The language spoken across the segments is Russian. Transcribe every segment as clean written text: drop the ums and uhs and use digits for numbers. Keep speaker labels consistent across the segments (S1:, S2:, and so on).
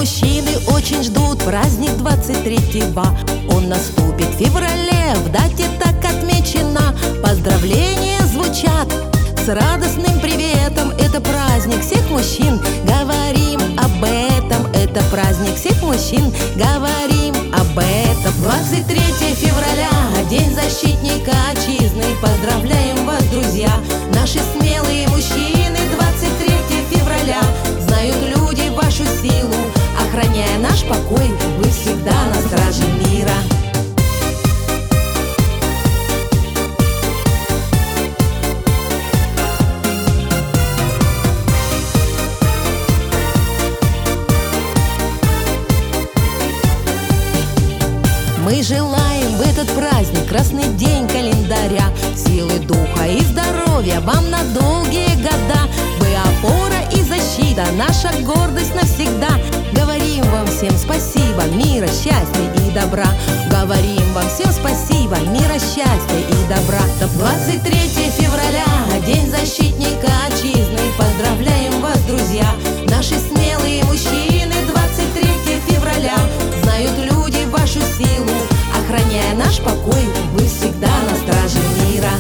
S1: мужчины очень ждут праздник 23-го. Он наступит в феврале, в дате так отмечена. Поздравления звучат с радостным приветом. Это праздник всех мужчин, говорим об этом. Это праздник всех мужчин, говорим об этом. 23 февраля, День защитника отчизны. Поздравляем вас, друзья, наши смелые мужчины. 23 февраля, знают люди вашу силу. Охраняя наш покой, вы всегда на страже мира. Мы желаем в этот праздник, красный день календаря, силы духа и здоровья вам на долгие года. Вы опора и защита, наша гордость навсегда. Говорим вам всем спасибо, мира, счастья и добра. Говорим вам всем спасибо, мира, счастья и добра. 23 февраля, День защитника отчизны. Поздравляем вас, друзья, наши смелые мужчины. 23 февраля, знают люди вашу силу. Охраняя наш покой, вы всегда на страже мира.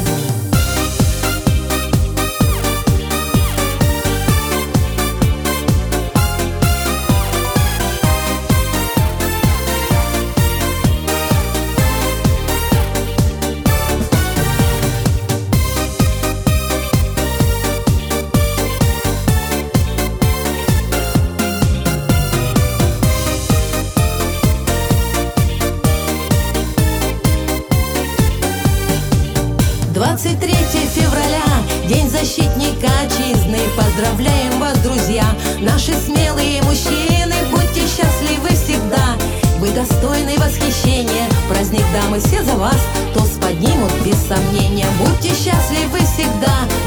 S1: Двадцать 23 февраля, День защитника отчизны. Поздравляем вас, друзья, наши смелые мужчины. Будьте счастливы всегда, вы достойны восхищения. Праздник дамы все за вас, тост поднимут без сомнения. Будьте счастливы всегда,